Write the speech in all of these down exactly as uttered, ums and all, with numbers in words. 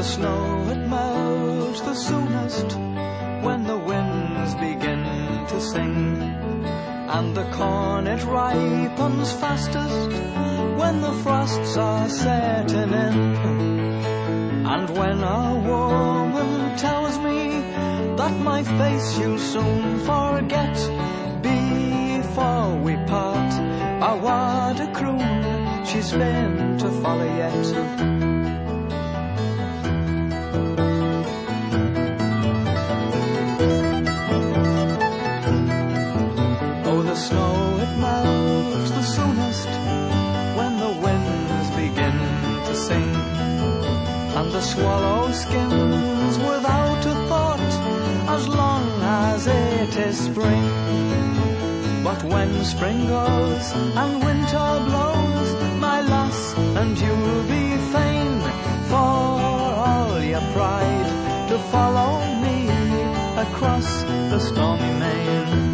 snow it melts the soonest when the winds begin to sing, and the corn it ripens fastest when the frosts are setting in. And when a woman tells me that my face you'll soon forget before we part, I what a croon she's been to follow yet. Snow it melts the soonest when the winds begin to sing, and the swallow skims without a thought as long as it is spring. But when spring goes and winter blows, my lass, and you'll be fain for all your pride to follow me across the stormy main.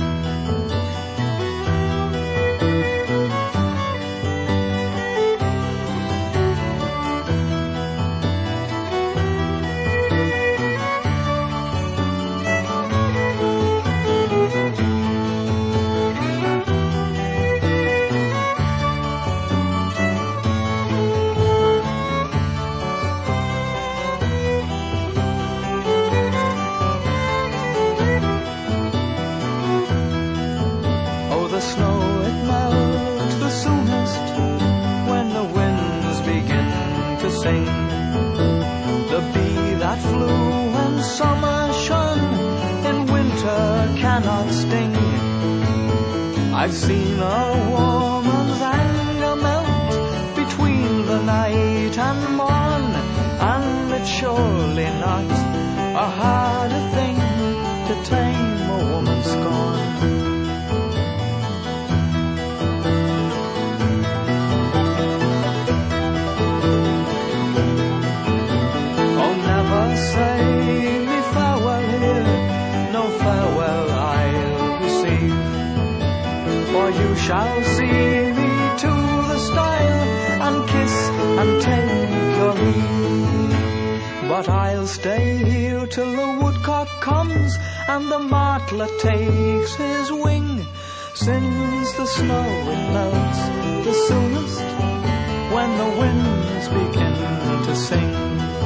The snow it melts the soonest when the winds begin to sing. The bee that flew when summer shone in winter cannot sting. I've seen a woman's anger melt between the night and morn, and it's surely not a harder thing to tame a woman's scorn. Say me farewell here, no farewell I'll receive, for you shall see me to the stile and kiss and take your leave. But I'll stay here till the woodcock comes and the martlet takes his wing, since the snow it melts the soonest when the winds begin to sing.